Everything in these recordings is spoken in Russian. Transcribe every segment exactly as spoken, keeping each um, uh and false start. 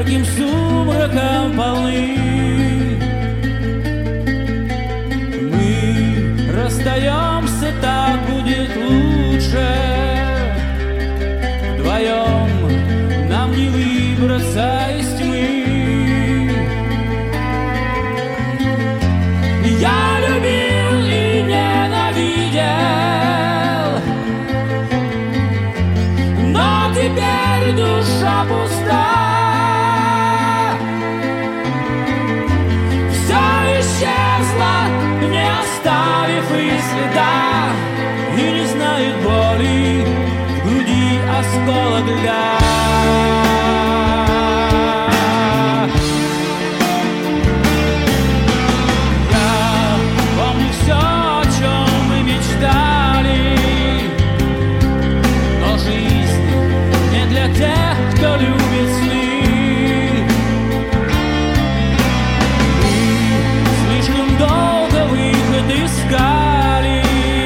ярким сумраком полны. Мы расстаемся, так будет лучше. Вдвоем нам не выбраться из тьмы. Я любил и ненавидел, но теперь душа пуста. Все исчезло, не оставив и следа, и не знает боли в груди осколок льда. Кто любит сны, мы слишком долго выход искали,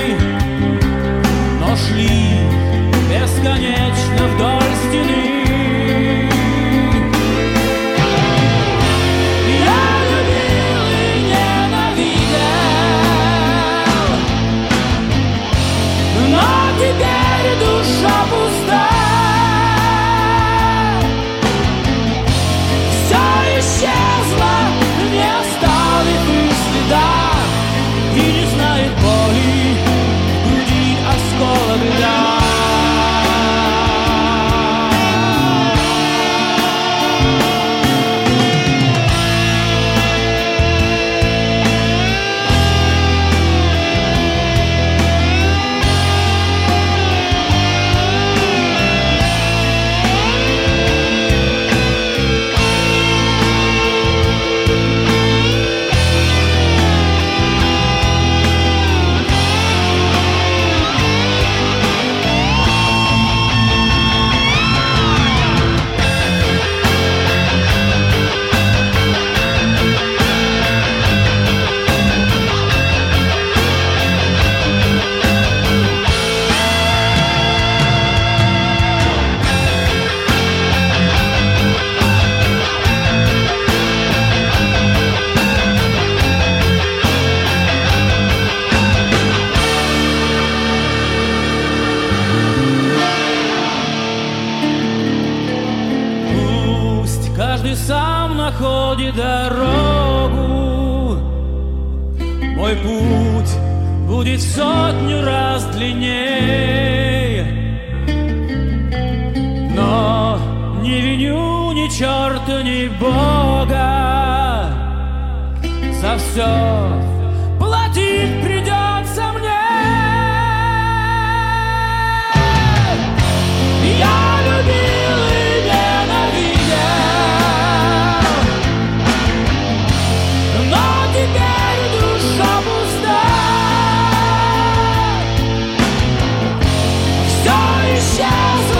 но шли бесконечно вдоль стены. Я любил и ненавидел, но теперь душа пуста. Исчезла, не оставив и следа, и не знает боли в груди осколок льда. Каждый сам находит дорогу. Мой путь будет в сотню раз длиннее, но не виню ни черта, ни Бога. За все платить придется мне. Я любил и ненавидел, но теперь душа пуста. Все исчезло,